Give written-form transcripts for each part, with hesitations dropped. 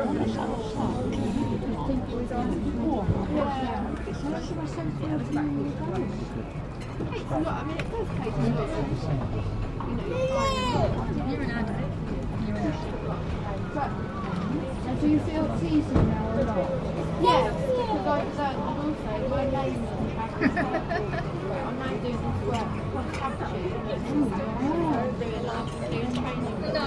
Do you feel teasing now or not? Yes, because I've also, my name is I'm now doing this work cross country. Doing training. No.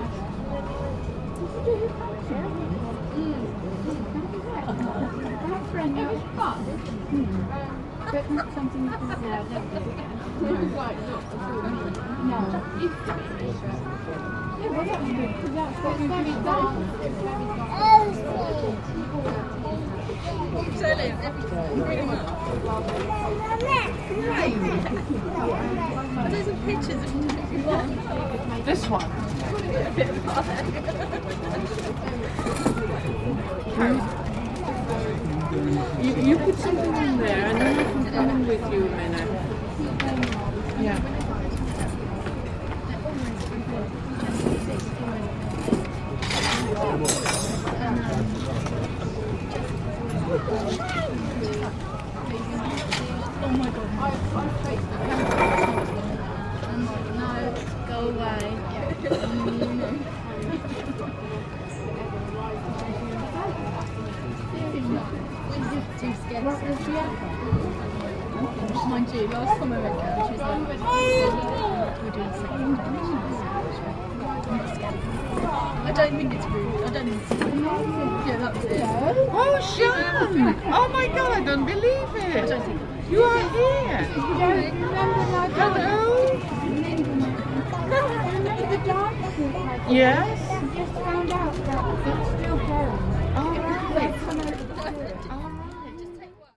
My friend, it was fun. But not something you can do. It was like not before me. No. Used to be. Yeah, well that's good, because that's what we've very done. It's very Are there some pictures of This one. You put something in there and then I can come in with you a minute. Yeah. Oh my god. No, go away. Too scared. Mind you, last time I went down, she was like, we're doing second damage. I'm not scared. I don't think it's rude. I don't think it's rude. Yeah, that was it. Oh, Sean! Oh my God, I don't believe it. I don't think You are here. Hello. Hello. Remember the dance? Yes. I just found out that